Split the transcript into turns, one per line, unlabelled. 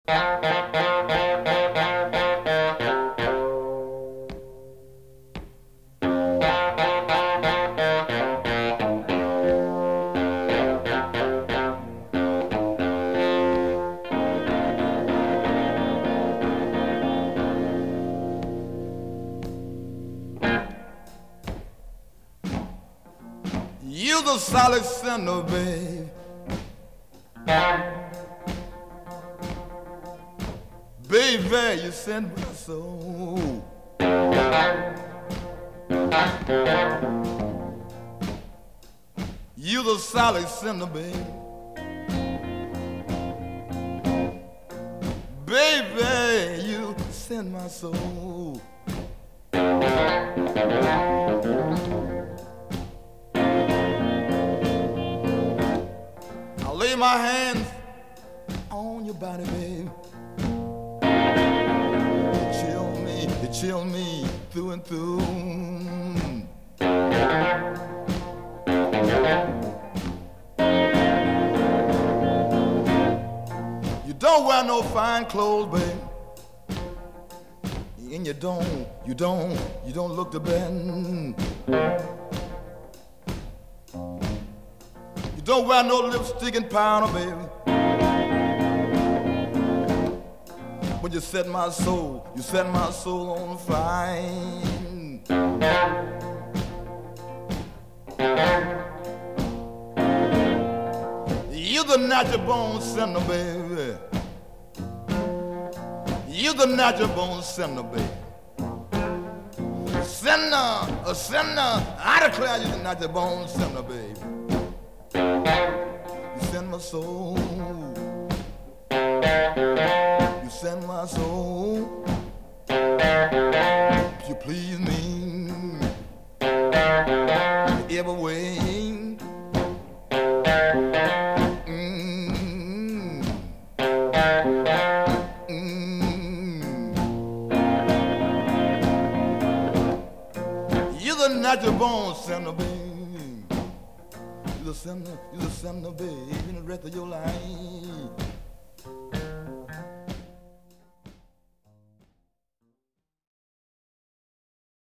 You the solid sinner, babe. Baby, you send my soul. You the solid sinner, babe. Baby, you send my soul. I'll lay my hands on your body, babe. You chill me through and through. You don't wear no fine clothes, babe. And you don't look the bend. You don't wear no lipstick and powder, baby. When you set my soul on fire. You the natural born sinner, baby. You the natural born sinner, baby. A sinner, I declare you the natural born sinner, baby. You send my soul. You send my soul. You please me every way. You're the natural born sinner, baby. You're the sinner, baby, in the rest of your life.